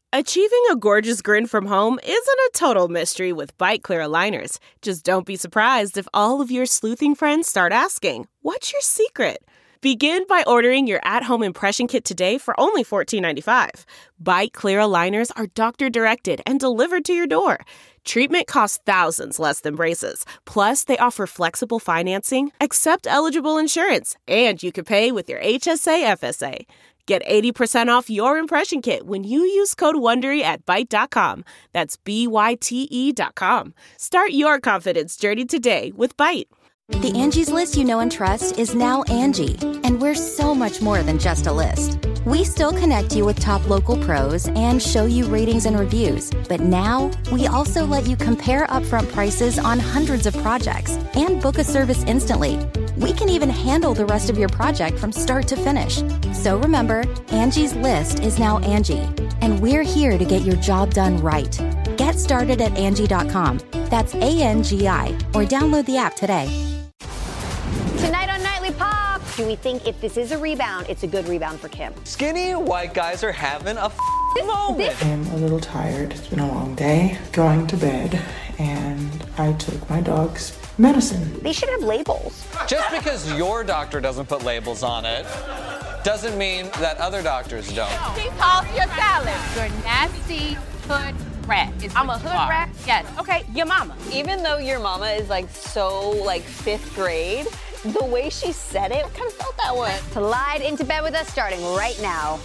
Achieving a gorgeous grin from home isn't a total mystery with Byte Clear aligners. Just don't be surprised if all of your sleuthing friends start asking, "What's your secret?" Begin by ordering your at-home impression kit today for only $14.95. Byte Clear aligners are doctor-directed and delivered to your door. Treatment costs thousands less than braces. Plus, they offer flexible financing, accept eligible insurance, and you can pay with your HSA FSA. Get 80% off your impression kit when you use code WONDERY at Byte.com. That's BYTE.com. Start your confidence journey today with Byte. The Angie's List you know and trust is now Angie, and we're so much more than just a list. We still connect you with top local pros and show you ratings and reviews, but now we also let you compare upfront prices on hundreds of projects and book a service instantly. We can even handle the rest of your project from start to finish. So remember, Angie's List is now Angie, and we're here to get your job done right. Get started at Angie.com. That's ANGI, or download the app today. Tonight on Nightly Pop, do we think if this is a rebound, it's a good rebound for Kim? Skinny white guys are having a moment. I'm a little tired. It's been a long day. Going to bed, and I took my dog's medicine. They should have labels. Just because your doctor doesn't put labels on it doesn't mean that other doctors don't. She calls your salad. You're nasty hood rat. I'm a hood rat? Yes. Okay, your mama. Even though your mama is like so like 5th grade, the way she said it, I kind of felt that one. Slide into bed with us starting right now.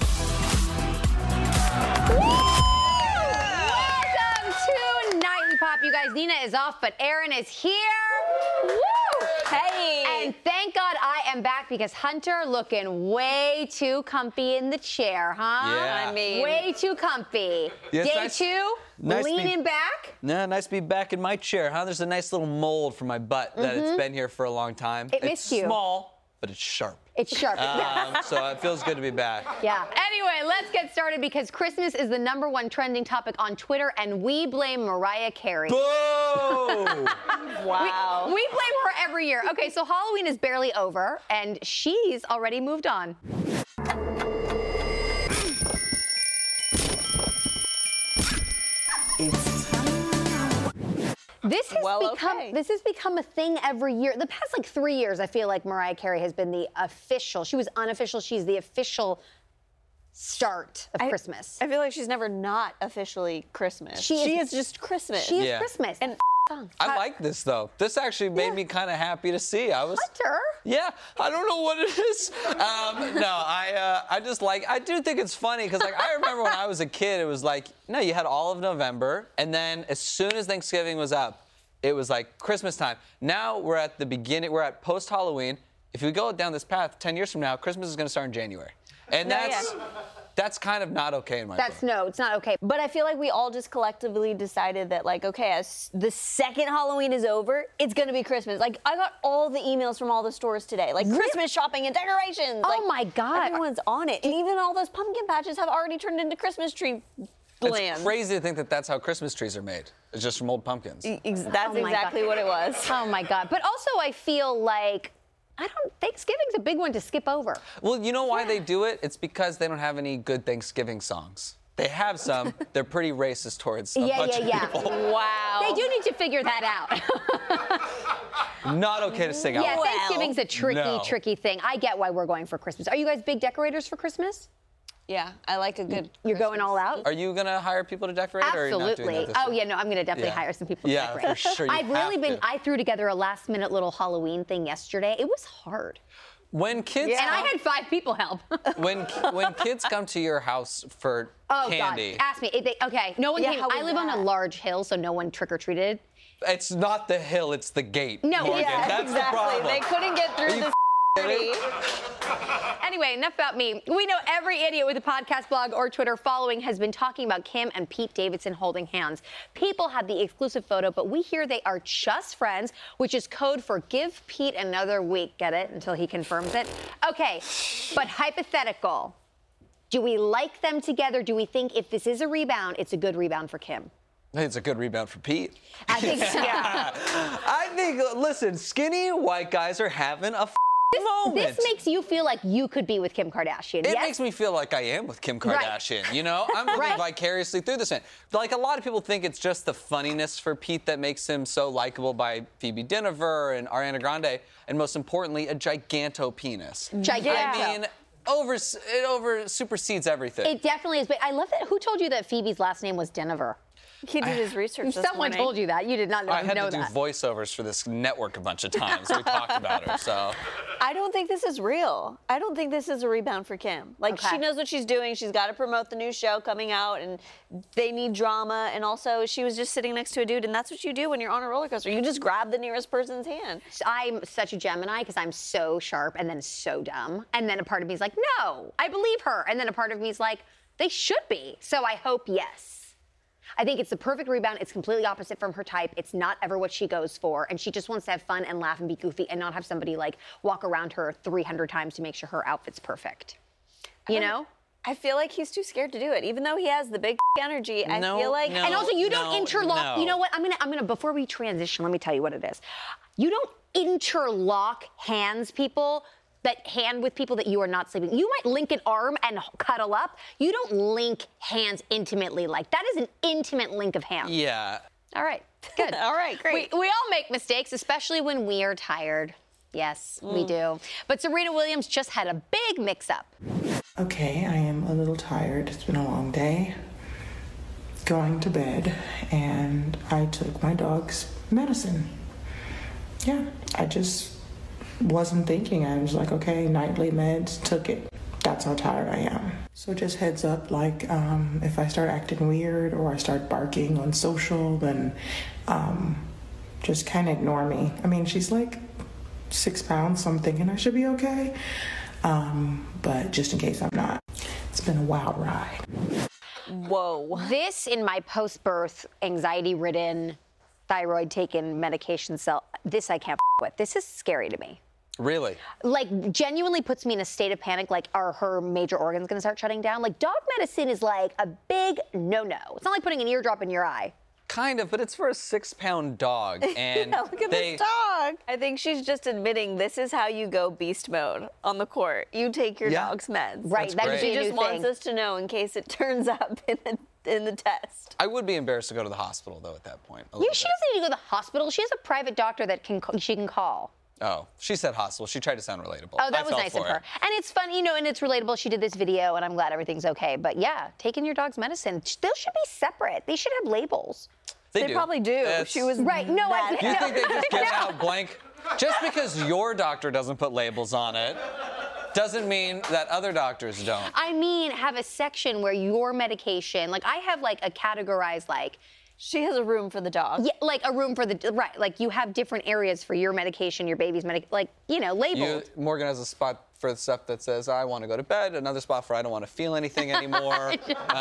Welcome to Nightly Pop. You guys, Nina is off, but Aaron is here. Woo! Hey! And thank God I am back because Hunter looking way too comfy in the chair, huh? Yeah. I mean, way too comfy. Yeah, Day nice- 2, nice to be- leaning back. Yeah, nice to be back in my chair, huh? There's a nice little mold for my butt that it's been here for a long time. It missed you. It's small, but it's sharp. It's sharp. So it feels good to be back. Yeah. Anyway, let's get started because Christmas is the #1 trending topic on Twitter, and we blame Mariah Carey. Boo! wow. We blame her every year. Okay, so Halloween is barely over, and she's already moved on. This has become a thing every year. The past like 3 years, I feel like Mariah Carey has been the official. She was unofficial. She's the official start of Christmas. I feel like she's never not officially Christmas. She is just Christmas. She is Yeah. Christmas. And song. I like this though. This actually made me kind of happy to see. Hunter. Yeah, I don't know what it is. I just like, I do think it's funny because like I remember when I was a kid, it was like, no, you had all of November, and then as soon as Thanksgiving was up, it was like Christmas time. Now we're at the beginning, we're at post-Halloween. If we go down this path, 10 years from now, Christmas is gonna start in January. And that's kind of not okay in my book. No, it's not okay. But I feel like we all just collectively decided that, like, okay, as the second Halloween is over, it's gonna be Christmas. Like, I got all the emails from all the stores today, like Christmas shopping and decorations. Oh like, my God. Everyone's on it. And even all those pumpkin patches have already turned into Christmas tree land. It's crazy to think that that's how Christmas trees are made. It's just from old pumpkins. That's exactly what it was. Oh my God. But also I feel like, Thanksgiving's a big one to skip over. Well, you know why they do it? It's because they don't have any good Thanksgiving songs. They have some. They're pretty racist towards a bunch of people. Wow. They do need to figure that out. Not okay to sing out. Yeah, loud. Thanksgiving's a tricky, tricky thing. I get why we're going for Christmas. Are you guys big decorators for Christmas? Yeah, I like a good You're going all out? Are you gonna hire people to decorate? Or are you not doing Absolutely. that this year? Yeah, no, I'm gonna definitely hire some people to Yeah, decorate. for sure. I threw together a last minute little Halloween thing yesterday. It was hard. When kids And I had 5 people help. when kids come to your house for candy. God, ask me. Okay, no one came. how was I live on a large hill, so no one trick-or-treated. It's not the hill, it's the gate. No, Morgan. yeah, That's exactly. the problem. They couldn't get through this. Anyway, enough about me. We know every idiot with a podcast blog or Twitter following has been talking about Kim and Pete Davidson holding hands. People have the exclusive photo, but we hear they are just friends, which is code for give Pete another week. Get it? Until he confirms it. Okay, but hypothetical. Do we like them together? Do we think if this is a rebound, it's a good rebound for Kim? I think it's a good rebound for Pete. I think so. I think, listen, skinny white guys are having a moment. This makes you feel like you could be with Kim Kardashian. It yes? makes me feel like I am with Kim Kardashian. Right. You know, I'm living Right. vicariously through this man. Like, a lot of people think it's just the funniness for Pete that makes him so likable by Phoebe Dynevor and Ariana Grande, and most importantly, a giganto penis. Giganto. I mean, it over supersedes everything. It definitely is. But I love that. Who told you that Phoebe's last name was Dynevor? He did his research this Someone morning. told you that. You did not know, I had to do that. voiceovers for this network a bunch of times. We talked about her, so. I don't think this is real. I don't think this is a rebound for Kim. Like, Okay. she knows what she's doing. She's got to promote the new show coming out, and they need drama. And also, she was just sitting next to a dude, and that's what you do when you're on a roller coaster. You just grab the nearest person's hand. I'm such a Gemini because I'm so sharp and then so dumb. And then a part of me is like, no, I believe her. And then a part of me is like, they should be. So I hope yes. I think it's the perfect rebound. It's completely opposite from her type. It's not ever what she goes for. And she just wants to have fun and laugh and be goofy and not have somebody like walk around her 300 times to make sure her outfit's perfect. You know? I feel like he's too scared to do it. Even though he has the big energy, I No, feel like... no. And also, you don't interlock. no. You know what? I'm gonna. Before we transition, let me tell you what it is. You don't interlock hands, people. That hand with people that you are not sleeping. You might link an arm and cuddle up. You don't link hands intimately like that. Is an intimate link of hands. Yeah. All right. Good. All right, great. We all make mistakes, especially when we are tired. Yes, we do. But Serena Williams just had a big mix-up. Okay, I am a little tired. It's been a long day. Going to bed, and I took my dog's medicine. Yeah, I just wasn't thinking. I was like, okay, nightly meds, took it. That's how tired I am. So just heads up, like if I start acting weird or I start barking on social, then just kind of ignore me. I mean, she's like 6 pounds, so I'm thinking I should be okay. But just in case I'm not, it's been a wild ride. Whoa. This in my post-birth anxiety-ridden thyroid-taken medication cell, this I can't with. This is scary to me. Really? Like, genuinely puts me in a state of panic, like, are her major organs gonna start shutting down? Like, dog medicine is like a big no-no. It's not like putting an eardrop in your eye. Kind of, but it's for a 6-pound dog. And Yeah, look at this dog. I think she's just admitting this is how you go beast mode on the court. You take your Yeah. dog's meds. Right, That's that great. could be She a new just wants thing. us to know in case it turns up in the test. I would be embarrassed to go to the hospital, though, at that point. She doesn't need to go to the hospital. She has a private doctor that she can call. Oh, she said hospital. She tried to sound relatable. Oh, that I was fell nice of for her. it. And it's fun, you know, and it's relatable. She did this video, and I'm glad everything's okay. But yeah, taking your dog's medicine, they should be separate. They should have labels. They do. probably do. It's- She was Right, no, that You No. think they just give out blank? Just because your doctor doesn't put labels on it doesn't mean that other doctors don't. I mean, have a section where your medication, like I have like a categorized like, She has a room for the dog. yeah, like a room for the, right, like you have different areas for your medication, your baby's like, you know, labeled. Morgan has a spot for the stuff that says, I want to go to bed, another spot for I don't want to feel anything anymore.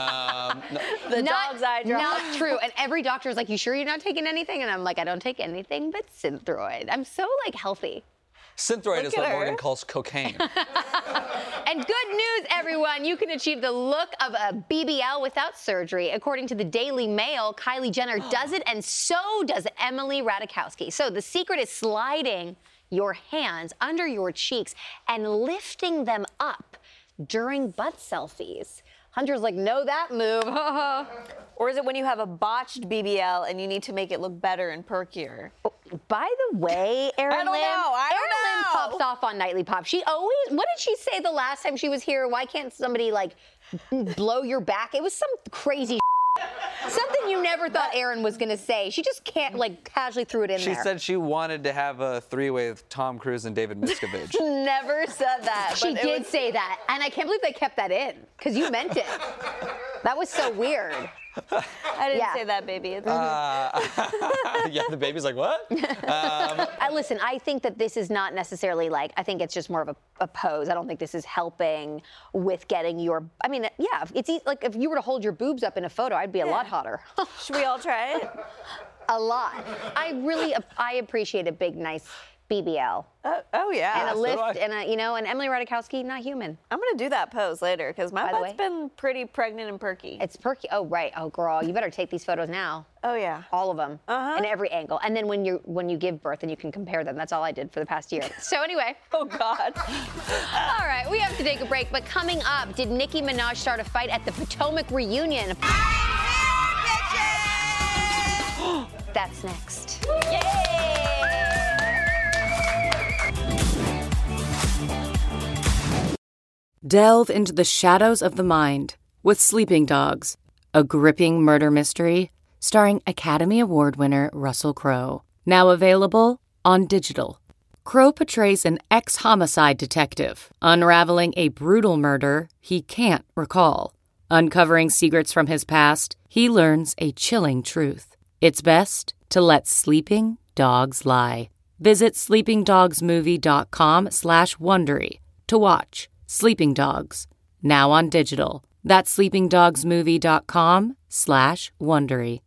The dog's eye drop. Not true. And every doctor is like, you sure you're not taking anything? And I'm like, I don't take anything but Synthroid. I'm so like healthy. Synthroid is Look what at her. Morgan calls cocaine. And good news, everyone, you can achieve the look of a BBL without surgery. According to the Daily Mail, Kylie Jenner does it, and so does Emily Ratajkowski. So the secret is sliding your hands under your cheeks and lifting them up during butt selfies. Hunter's like, know that move. Or is it when you have a botched BBL and you need to make it look better and perkier? By the way, Erin I don't Lynn, know. I don't Erin Lynn know. pops off on Nightly Pop. She always, what did she say the last time she was here? Why can't somebody like blow your back? It was some crazy something you never thought Erin was gonna say. She just can't like casually threw it in She there. said she wanted to have a three-way with Tom Cruise and David Miscavige. Never said that. She but it did was- say that, and I can't believe they kept that in because you meant it. That was so weird. I didn't Yeah. say that, baby. It's Yeah, the baby's like, what? Listen, I think that this is not necessarily like, I think it's just more of a pose. I don't think this is helping with getting your, I mean, yeah, it's like if you were to hold your boobs up in a photo, I'd be a lot hotter. Should we all try it? A lot. I appreciate a big, nice BBL. Oh yeah. And a so lift, do I. and and Emily Ratajkowski, not human. I'm gonna do that pose later because my By the butt's way. been pretty pregnant and perky. It's perky. Oh, right. Oh, girl, you better take these photos now. Oh yeah. All of them, in every angle. And then when you give birth, and you can compare them. That's all I did for the past year. So anyway. Oh God. All right, we have to take a break. But coming up, did Nicki Minaj start a fight at the Potomac reunion? That's next. Delve into the shadows of the mind with Sleeping Dogs, a gripping murder mystery starring Academy Award winner Russell Crowe. Now available on digital. Crowe portrays an ex-homicide detective unraveling a brutal murder he can't recall. Uncovering secrets from his past, he learns a chilling truth. It's best to let sleeping dogs lie. Visit sleepingdogsmovie.com/Wondery to watch Sleeping Dogs, now on digital. That's sleepingdogsmovie.com/Wondery.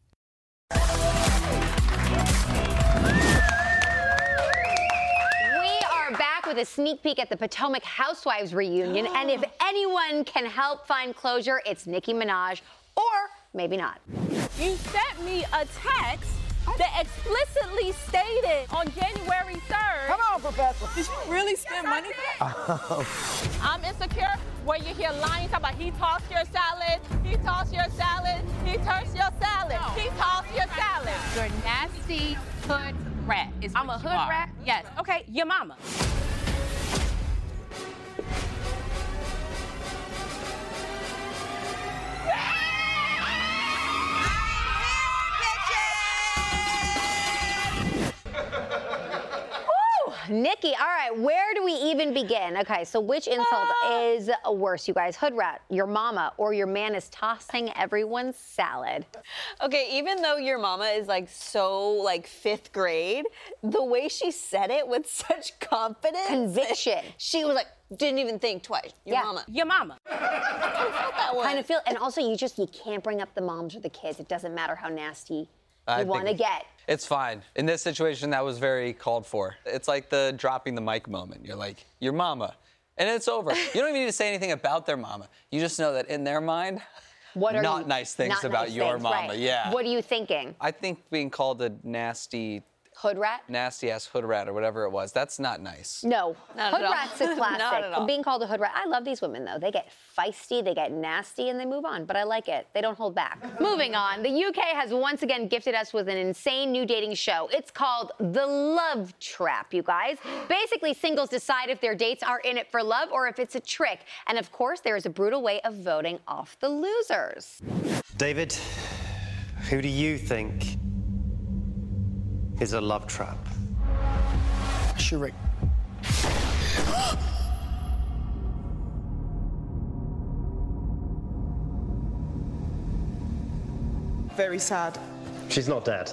We are back with a sneak peek at the Potomac Housewives reunion. And if anyone can help find closure, it's Nicki Minaj, or maybe not. You sent me a text that explicitly stated on January 3rd. Come on, Professor. Did you really spend money for that? I'm insecure. Where you hear lying talk about he tossed your salad, he tossed your salad, he tossed your salad, he tossed your salad. You're nasty hood rat. I'm a hood rat? Yes. Okay, your mama. Nicki, all right, where do we even begin? Okay, so which insult is worse, you guys? Hood rat, your mama, or your man is tossing everyone's salad? Okay, even though your mama is like so like 5th grade, the way she said it with such confidence. Conviction. She was like, didn't even think twice. Your mama. Your mama. That one. Kind of feel, and also you can't bring up the moms or the kids. It doesn't matter how nasty you want to get. It's fine. In this situation, that was very called for. It's like the dropping the mic moment. You're like, your mama. And it's over. You don't even need to say anything about their mama. You just know that in their mind, not nice things about your mama. Right. Yeah. What are you thinking? I think being called a nasty Hood rat? Nasty ass hood rat or whatever it was. That's not nice. No. Not Hood at all. rat's a classic. Not at all. Being called a hood rat. I love these women, though. They get feisty, they get nasty, and they move on. But I like it. They don't hold back. Moving on. The UK has once again gifted us with an insane new dating show. It's called The Love Trap, you guys. Basically, singles decide if their dates are in it for love or if it's a trick. And of course, there is a brutal way of voting off the losers. David, who do you think is a love trap? Sheree. Very sad. She's not dead.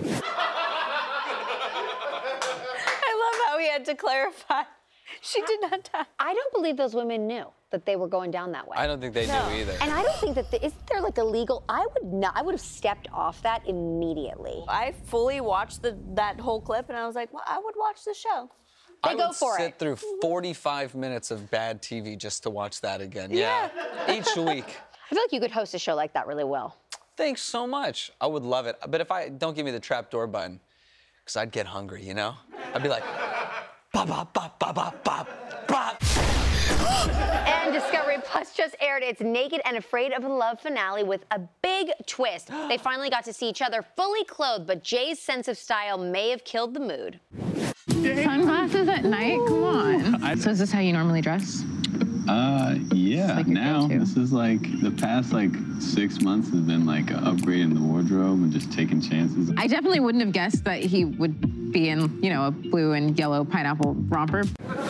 I love how he had to clarify. She did not die. I don't believe those women knew that they were going down that way. I don't think they knew either. And I don't think that isn't there like a legal? I would have stepped off that immediately. I fully watched that whole clip, and I was like, well, I would watch the show. They go for sit it. through 45 minutes of bad TV just to watch that again. Yeah. Each week. I feel like you could host a show like that really well. Thanks so much. I would love it. But don't give me the trapdoor button, because I'd get hungry, you know? I'd be like, bop, bop, bop, bop, bop, bop, bop. And Discovery Plus just aired its Naked and Afraid of Love finale with a big twist. They finally got to see each other fully clothed, but Jay's sense of style may have killed the mood. Sunglasses at night? Come on. So is this how you normally dress? Yeah, like now go-to. this is like the past 6 months has been like an upgrade in the wardrobe and just taking chances. I definitely wouldn't have guessed that he would be in, a blue and yellow pineapple romper.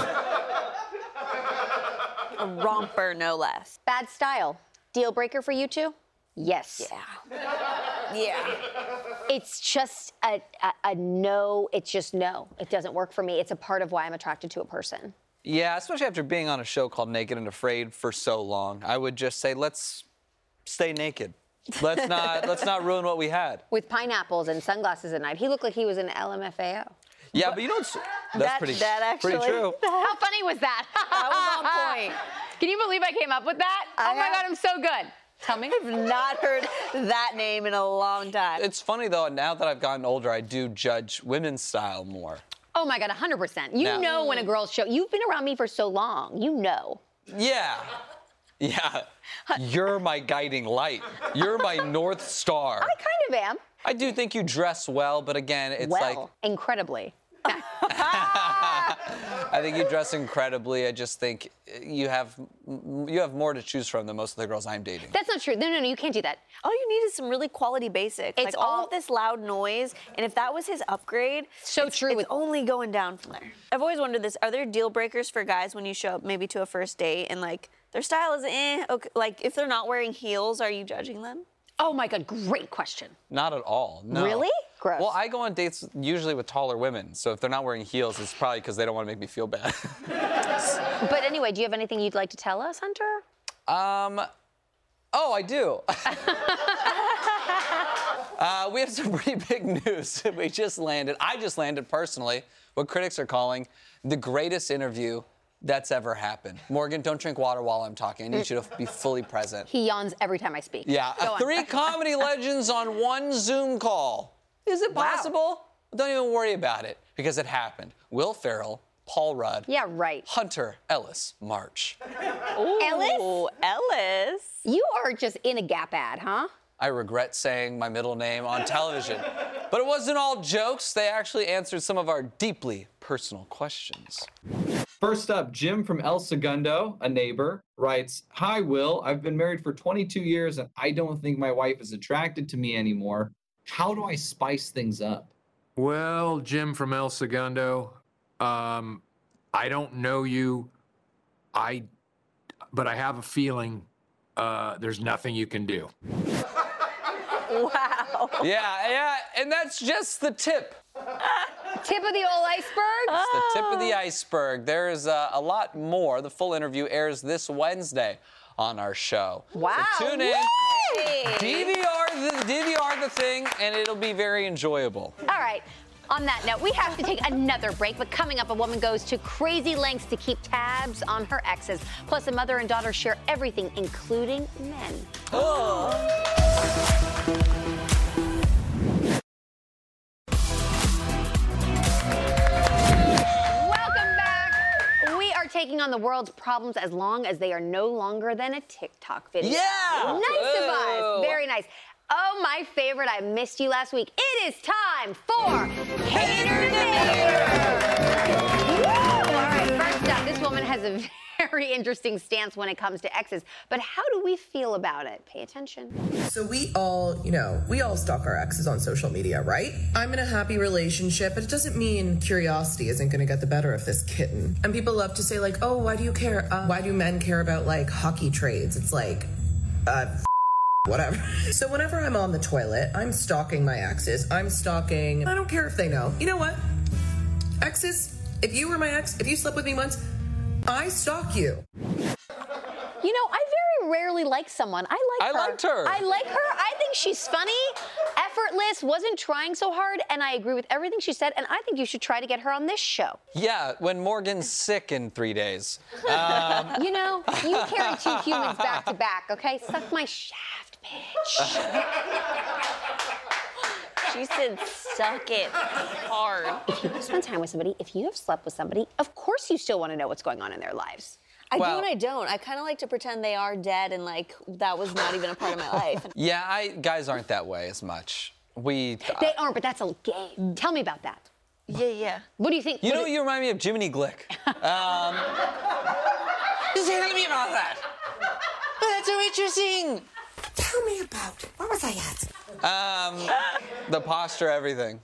A romper, no less. Bad style. Deal breaker for you two? Yes. Yeah. It's just a no. It's just no. It doesn't work for me. It's a part of why I'm attracted to a person. Yeah, especially after being on a show called Naked and Afraid for so long. I would just say, let's stay naked. Let's not ruin what we had. With pineapples and sunglasses at night. He looked like he was an LMFAO. Yeah, but you don't. That's pretty true. How funny was that? That was on point. Can you believe I came up with that? Oh my God, I'm so good. Tell me. I've not heard that name in a long time. It's funny, though, now that I've gotten older, I do judge women's style more. Oh my God, 100%. You know when a girl's show. You've been around me for so long. You know. Yeah. Yeah. You're my guiding light. You're my North Star. I kind of am. I do think you dress well, but again, it's like... incredibly. I think you dress incredibly. I just think you have more to choose from than most of the girls I'm dating. That's not true. No, you can't do that. All you need is some really quality basics. It's like all of this loud noise, and if that was his upgrade, it's only going down from there. I've always wondered this: are there deal breakers for guys when you show up maybe to a first date and like their style is okay, like if they're not wearing heels, are you judging them? Oh my God, great question. Not at all. No. Really? Gross. Well, I go on dates usually with taller women, so if they're not wearing heels, it's probably because they don't want to make me feel bad. But anyway, do you have anything you'd like to tell us, Hunter? Oh, I do. We have some pretty big news. I just landed personally, what critics are calling the greatest interview that's ever happened. Morgan, don't drink water while I'm talking. I need you to be fully present. He yawns every time I speak. Yeah, Go on. 3 comedy legends on 1 Zoom call. Is it possible? Wow. Don't even worry about it, because it happened. Will Ferrell, Paul Rudd. Yeah, right. Hunter Ellis March. Ooh, Ellis. You are just in a Gap ad, huh? I regret saying my middle name on television. But it wasn't all jokes. They actually answered some of our deeply personal questions. First up, Jim from El Segundo, a neighbor, writes, "Hi, Will. I've been married for 22 years and I don't think my wife is attracted to me anymore. How do I spice things up?" Well, Jim from El Segundo, I don't know you, but I have a feeling there's nothing you can do. Wow. Yeah, and that's just the tip. Tip of the old iceberg? It's the tip of the iceberg. There's a lot more. The full interview airs this Wednesday on our show. Wow. So tune in. Yay. DVR the thing, and it'll be very enjoyable. All right. On that note, we have to take another break, but coming up, a woman goes to crazy lengths to keep tabs on her exes. Plus, a mother and daughter share everything, including men. Taking on the world's problems as long as they are no longer than a TikTok video. Yeah! Nice of us. Very nice. Oh, my favorite, I missed you last week. It is time for Hater Debater! All right, first up, this woman has a very interesting stance when it comes to exes, but how do we feel about it? Pay attention. So we all stalk our exes on social media, right? I'm in a happy relationship, but it doesn't mean curiosity isn't going to get the better of this kitten. And people love to say like, oh, why do you care? Why do men care about like hockey trades? It's like, whatever. So whenever I'm on the toilet, I'm stalking my exes. I don't care if they know. You know what? Exes, if you were my ex, if you slept with me once, I stalk you. You know, I very rarely like someone. I liked her. I like her. I think she's funny, effortless, wasn't trying so hard, and I agree with everything she said, and I think you should try to get her on this show. Yeah, when Morgan's sick in 3 days. You know, you carry 2 humans back to back, okay? Suck my shaft, bitch. She said, suck it hard. If you want to spend time with somebody, if you have slept with somebody, of course you still want to know what's going on in their lives. I do and I don't. I kind of like to pretend they are dead and like that was not even a part of my life. Yeah, guys aren't that way as much. They aren't, but that's a game. Tell me about that. Yeah. What do you think? You know, you remind me of Jiminy Glick. Just tell me about that. That's so interesting. Tell me about it. Where was I at? The posture, everything.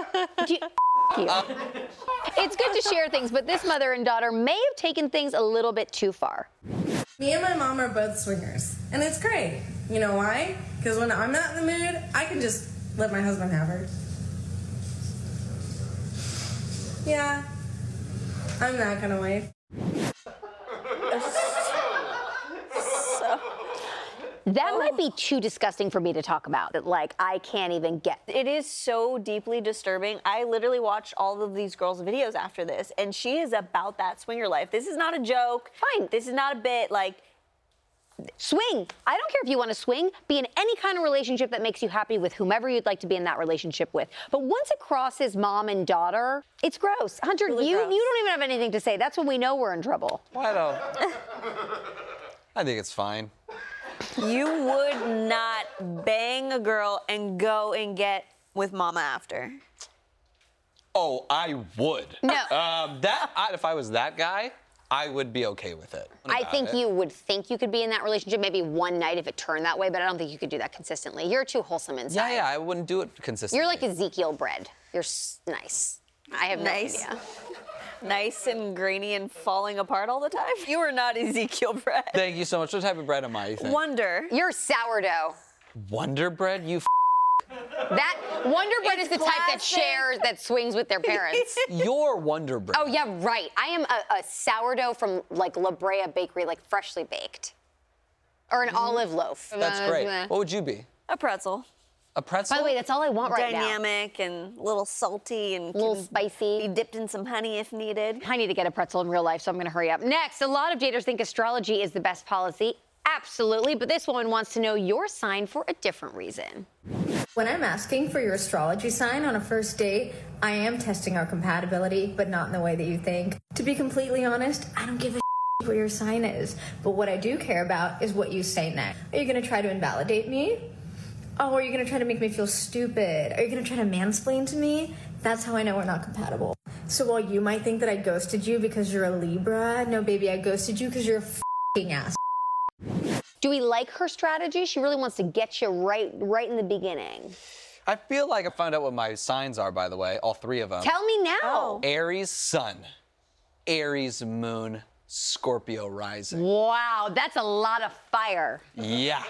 It's good to share things, but this mother and daughter may have taken things a little bit too far. Me and my mom are both swingers, and it's great. You know why? Because when I'm not in the mood, I can just let my husband have her. Yeah, I'm that kind of wife. That might be too disgusting for me to talk about. That, like, I can't even get. It is so deeply disturbing. I literally watched all of these girls' videos after this, and she is about that swinger life. This is not a joke. Fine. This is not a bit. Like, swing. I don't care if you want to swing. Be in any kind of relationship that makes you happy with whomever you'd like to be in that relationship with. But once it crosses mom and daughter, it's gross. Hunter, Really you gross. don't even have anything to say. That's when we know we're in trouble. Why don't? I think it's fine. you would not bang a girl and go and get with mama after. Oh, I would. No. If I was that guy, I would be okay with it. I think you would think you could be in that relationship maybe one night if it turned that way, but I don't think you could do that consistently. You're too wholesome inside. Yeah, I wouldn't do it consistently. You're like Ezekiel bread. You're nice. I have no idea. Nice and grainy and falling apart all the time? You are not Ezekiel bread. Thank you so much. What type of bread am I, you think? Wonder. You're sourdough. Wonder bread? You That Wonder Bread is the type that shares, that swings with their parents. You're Wonder Bread. Oh, yeah, right. I am a sourdough from, like, La Brea Bakery, like, freshly baked. Or an olive loaf. That's great. What would you be? A pretzel. A pretzel? By the way, that's all I want right now. Dynamic and a little salty and a little spicy. Be dipped in some honey if needed. I need to get a pretzel in real life, so I'm going to hurry up. Next, a lot of daters think astrology is the best policy. Absolutely, but this woman wants to know your sign for a different reason. When I'm asking for your astrology sign on a first date, I am testing our compatibility, but not in the way that you think. To be completely honest, I don't give a what your sign is, but what I do care about is what you say next. Are you going to try to invalidate me? Oh, are you going to try to make me feel stupid? Are you going to try to mansplain to me? That's how I know we're not compatible. So while you might think that I ghosted you because you're a Libra, no, baby, I ghosted you because you're a f***ing ass. Do we like her strategy? She really wants to get you right in the beginning. I feel like I found out what my signs are, by the way, all three of them. Tell me now. Aries sun, Aries moon, Scorpio rising. Wow, that's a lot of fire. Yeah.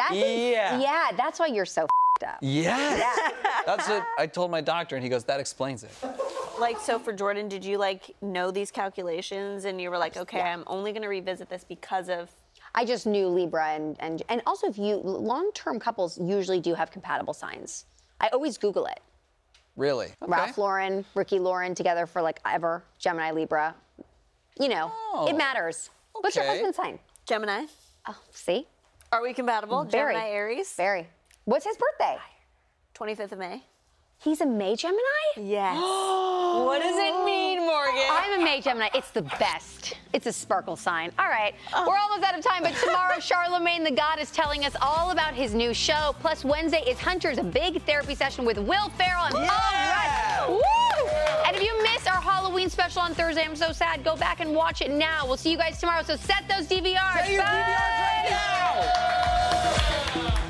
Yeah, that's why you're so f***ed up. Yeah. That's what I told my doctor, and he goes, that explains it. Like, so for Jordan, did you, like, know these calculations, and you were like, okay, I'm only going to revisit this because of... I just knew Libra, and also if you, long-term couples usually do have compatible signs. I always Google it. Really? Okay. Ralph Lauren, Ricky Lauren together for like ever, Gemini, Libra. You know, it matters. Okay. What's your husband's sign? Gemini. Oh, see? Are we compatible? Very. Gemini, Aries? Very. What's his birthday? 25th of May. He's a May Gemini? Yes. What does it mean, Morgan? I'm a May Gemini. It's the best. It's a sparkle sign. All right, we're almost out of time, but tomorrow Charlemagne the God is telling us all about his new show. Plus Wednesday is Hunter's big therapy session with Will Ferrell. Yeah! All right. Woo! And if you missed our Halloween special on Thursday, I'm so sad. Go back and watch it now. We'll see you guys tomorrow. So set those DVRs. Set your DVRs right now.